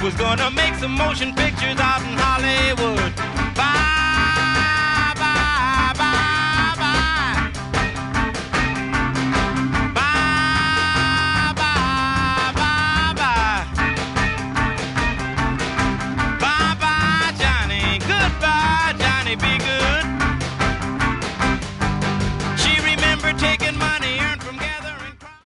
was gonna make some motion pictures out in Hollywood.